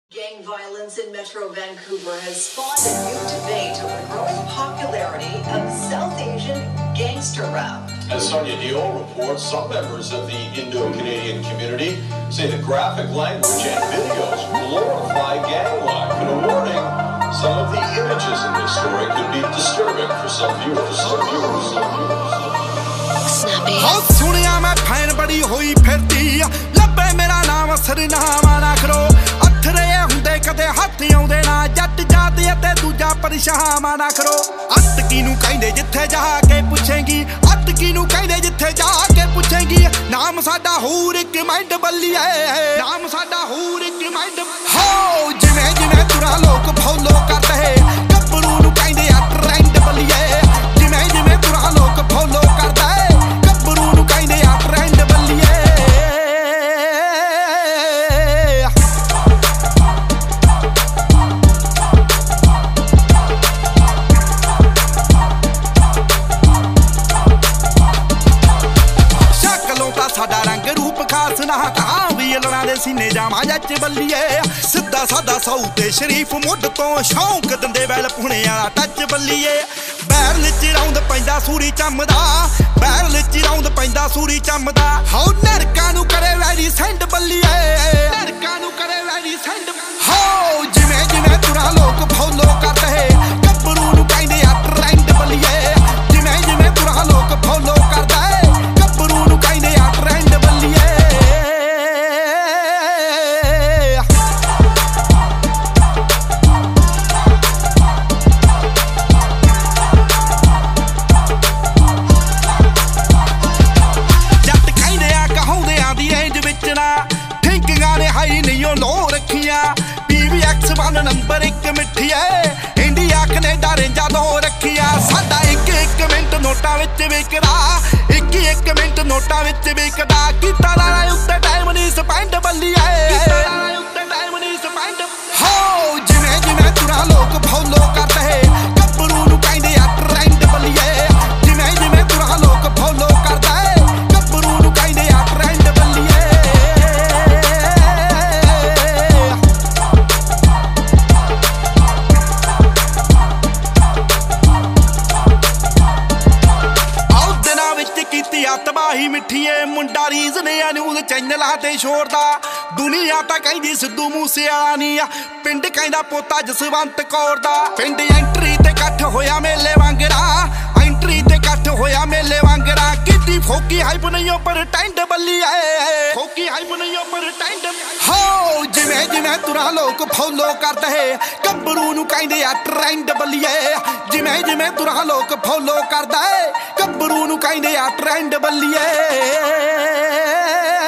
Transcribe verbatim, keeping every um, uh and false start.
Gang violence in Metro Vancouver has spawned a new debate over the growing popularity of South Asian gangster rap. As Sonia Diol reports, some members of the Indo-Canadian community say the graphic language and videos glorify gang life. And a warning, some of the images in this story could be disturbing for some viewers. Some viewers, some viewers. Snappy. ਕਦੇ ਹੱਥ ਆਉਂਦੇ ਨਾ ਜੱਟ ਜਾਤ ਅਤੇ ਦੂਜਾ ਪਰਛਾਵਾਂ ਨਾ ਕਰੋ ਅੱਤ ਕਿਨੂੰ ਕਹਿੰਦੇ ਜਿੱਥੇ ਜਾ ਕੇ ਪੁੱਛੇਂਗੀ ਅੱਤ ਕਿਨੂੰ ਕਹਿੰਦੇ ਜਿੱਥੇ ਜਾ ਕੇ ਪੁੱਛੇਂਗੀ ਨਾਮ ਸਾਡਾ ਹੂਰ ਇੱਕ ਮਾਈਂਡ ਬੱਲੀਏ ਨਾਮ ਸਾਡਾ ਹੂਰ ਇੱਕ ਮਾਈਂਡ ਹੋ ਜਿਵੇਂ ਜਿਵੇਂ ਤੁਰਾ ਲੋਕ ਫੋਲੋ ਕਰਦੇ ਗੱਭਰੂ ਨੂੰ ਕਹਿੰਦੇ ਆ ਟ੍ਰੈਂਡ ਬੱਲੀਏ ਜਿਵੇਂ ਜਿਵੇਂ ਤੁਰਾ ਲੋਕ ਫੋਲੋ ਕਰਦੇ ਗੱਭਰੂ ਨੂੰ ਕਹਿੰਦੇ ਆ ਟ੍ਰੈਂਡ ਬੱਲੀਏ ਸਾਡਾ ਰੰਗ ਰੂਪ ਖਾਸ ਨਾ ਕਾਂ ਵੀ ਲੜਾਂ ਦੇ ਸੀਨੇ ਜਾਵਾਂ ਜੱਜ ਬੱਲੀਏ ਸਿੱਧਾ ਸਾਦਾ ਸੌ ਤੇ ਸ਼ਰੀਫ ਮੁੱਢ ਤੋਂ ਸ਼ੌਂਕ ਦਿੰਦੇ ਵੈਲ ਪੁਣੇ ਵਾਲਾ ਟੱਚ ਬੱਲੀਏ ਬੈਰਲ ਚ ਰੌਂਦ ਪੈਂਦਾ ਸੂਰੀ ਚੰਮਦਾ ਬੈਰਲ ਚ ਰੌਂਦ ਪੈਂਦਾ ਸੂਰੀ ਚੰਮਦਾ ਹੋ ਨਰਕਾਂ ਨੂੰ ਕਰੇ ਵੈਰੀ ਸੈਂਡ ਬੱਲੀਏ ਨਰਕਾਂ ਨੂੰ ਕਰੇ ਵੈਰੀ ਸੈਂਡ ਹੋ ਜਿਵੇਂ ਜਿਵੇਂ ਤੁਰਾ ਲੋਕ ਫੋਲੋ ਕਰਦੇ ਗੱਭਰੂ ਨੂੰ ਕਹਿੰਦੇ ਆ ਟ੍ਰੈਂਡ ਬੱਲੀਏ ਜਿਵੇਂ ਜਿਵੇਂ ਤੁਰਾ ਲੋਕ ਫੋਲੋ ਕਰਦੇ ਗੱਭਰੂ ਨੂੰ ਕਹਿੰਦੇ ਆ ਟ੍ਰੈਂਡ ਬੱਲੀਏ ਜੱਟ ਕਹਿੰਦੇ ਆ ਕਹਾਉਂਦਿਆਂ ਦੀ ਇੰਜ ਵਿੱਚ ਨਾ ਥਿੰਕਿੰਗਾਂ ਨੇ ਹਾਈ ਨਹੀਂ ਉਹ ਲੋ ਰੱਖੀਆਂ P V X one number ਇੱਕ ਮਿੱਠੀਏ ਇੰਡੀਆ ਕੈਨੇਡਾ ਰੇਂਜਾਂ ਦੋ ਰੱਖੀਆਂ ਸਾਡਾ ਇੱਕ ਇੱਕ ਮਿੰਟ ਨੋਟਾਂ ਵਿੱਚ ਵਿਕਦਾ ਇੱਕ ਇੱਕ ਮਿੰਟ ਨੋਟਾਂ ਵਿੱਚ ਵਿਕਦਾ ਕੀਤਾ ਲਾਲਾ ਉੱਤੇ ਟਾਈਮ ਨਹੀਂ ਸਪੈਂਡ ਬੱਲੀਏ ਕੀਤਾ ਲਾਲਾ ਉੱਤੇ ਟਾਈਮ ਨਹੀਂ ਸਪੈਂਡ ਹੋ ਜਿਵੇਂ ਜਿਵੇਂ ਤੁਰਾ ਲੋਕ ਫੋਲੋ ਕਰਦੇ ਗੱਭਰੂ ਨੂੰ ਕਹਿੰਦੇ ਆ ਟ੍ਰੈਂਡ ਬੱਲੀਏ ਜਿਵੇਂ ਜਿਵੇਂ ਤੁਰਾ ਲੋਕ ਫੋਲੋ ਕਰਦੇ ਗੱਭਰੂ ਨੂੰ ਕਹਿੰਦੇ ਆ ਟ੍ਰੈਂਡ ਬੱਲੀਏ ਕੀਤੀ ਆ ਤਬਾਹੀ ਮਿੱਠੀਏ ਮੁੰਡਾ ਰੀਜ਼ ਨੇ ਨਿਊਜ਼ ਚੈਨਲਾਂ ਤੇ ਛੋੜਦਾ ਦੁਨੀਆ ਤਾਂ ਕਹਿੰਦੀ ਸਿੱਧੂ ਮੂਸੇਵਾਲਾ ਨਹੀਂ ਆ ਪਿੰਡ ਕਹਿੰਦਾ ਪੋਤਾ ਜਸਵੰਤ ਕੌਰ ਦਾ ਪਿੰਡ ਐਂਟਰੀ ਤੇ ਇਕੱਠ ਹੋਇਆ ਮੇਲੇ ਵਾਂਗਰਾ ਐਂਟਰੀ ਤੇ ਇਕੱਠ ਹੋਇਆ ਮੇਲੇ ਵਾਂਗਰਾ ਕੀਤੀ ਫੋਕੀ ਹਾਈਪ ਨਹੀਂ ਉਹ ਪਰ ਟੈਂਡ ਬੱਲੀਏ ਫੋਕੀ ਹਾਈਪ ਨਹੀਂ ਉਹ ਪਰ ਟੈਂਡ ਹੋ ਜਿਵੇਂ ਜਿਵੇਂ ਤੁਰਾ ਲੋਕ ਫੋਲੋ ਕਰਦੇ ਗੱਭਰੂ ਨੂੰ ਕਹਿੰਦੇ ਆ ਟ੍ਰੈਂਡ ਬੱਲੀਏ ਜਿਵੇਂ ਜਿਵੇਂ ਤੁਰਾ ਲੋਕ ਫੋਲੋ ਕਰਦੇ ਗੱਭਰੂ ਨੂੰ ਕਹਿੰਦੇ ਆ ਟ੍ਰੈਂਡ ਬੱਲੀਏ